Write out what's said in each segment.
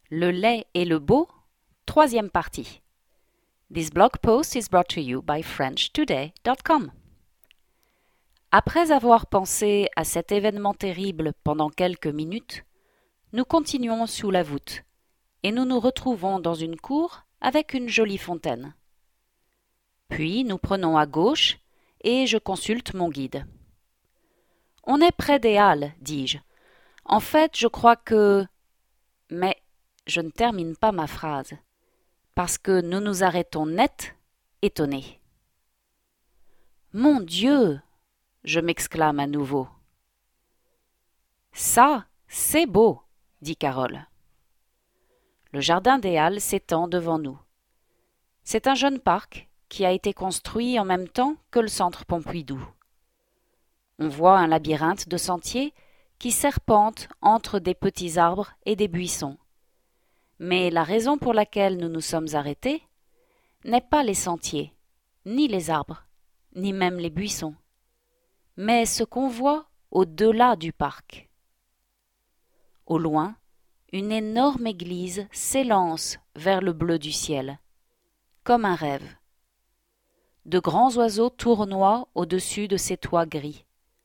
Le lait et le beau, troisième partie. This blog post is brought to you by FrenchToday.com. Après avoir pensé à cet événement terrible pendant quelques minutes, nous continuons sous la voûte et nous nous retrouvons dans une cour avec une jolie fontaine. Puis nous prenons à gauche et je consulte mon guide. On est près des Halles, dis-je. En fait, je crois que... Mais je ne termine pas ma phrase, parce que nous nous arrêtons net, étonnés. Mon Dieu! Je m'exclame à nouveau. Ça, c'est beau, dit Carole. Le jardin des Halles s'étend devant nous. C'est un jeune parc qui a été construit en même temps que le centre Pompidou. On voit un labyrinthe de sentiers qui serpente entre des petits arbres et des buissons. Mais la raison pour laquelle nous nous sommes arrêtés n'est pas les sentiers, ni les arbres, ni même les buissons, mais ce qu'on voit au-delà du parc. Au loin, une énorme église s'élance vers le bleu du ciel, comme un rêve. De grands oiseaux tournoient au-dessus de ces toits gris.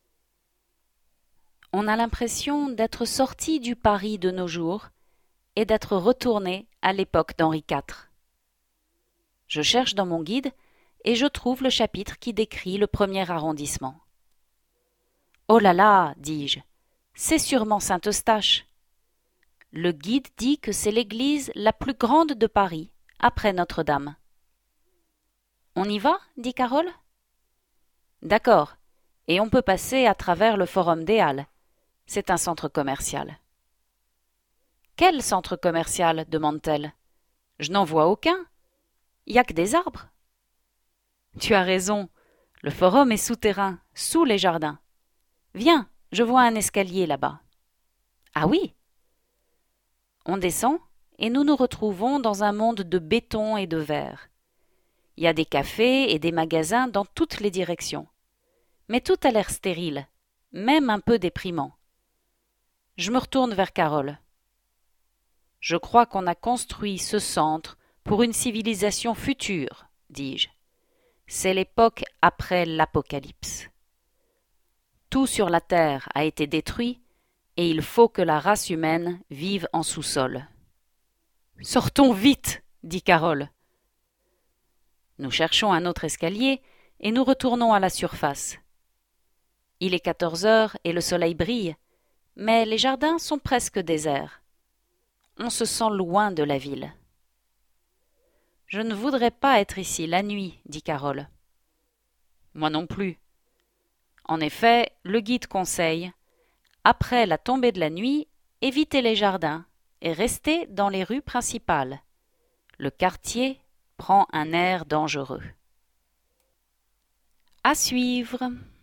On a l'impression d'être sorti du Paris de nos jours et d'être retourné à l'époque d'Henri IV. Je cherche dans mon guide et je trouve le chapitre qui décrit le premier arrondissement. Oh là là, dis-je, c'est sûrement Saint-Eustache. Le guide dit que c'est l'église la plus grande de Paris, après Notre-Dame. On y va, dit Carole. D'accord, et on peut passer à travers le Forum des Halles. C'est un centre commercial. Quel centre commercial demande-t-elle. Je n'en vois aucun. Il n'y a que des arbres. Tu as raison. Le forum est souterrain, sous les jardins. Viens, je vois un escalier là-bas. Ah oui. On descend et nous nous retrouvons dans un monde de béton et de verre. Il y a des cafés et des magasins dans toutes les directions. Mais tout a l'air stérile, même un peu déprimant. Je me retourne vers Carole. Je crois qu'on a construit ce centre pour une civilisation future, dis-je. C'est l'époque après l'Apocalypse. Tout sur la Terre a été détruit et il faut que la race humaine vive en sous-sol. Sortons vite, dit Carole. Nous cherchons un autre escalier et nous retournons à la surface. Il est 14 heures et le soleil brille, mais les jardins sont presque déserts. On se sent loin de la ville. Je ne voudrais pas être ici la nuit, dit Carole. Moi non plus. En effet, le guide conseille, après la tombée de la nuit, évitez les jardins et restez dans les rues principales. Le quartier prend un air dangereux. À suivre.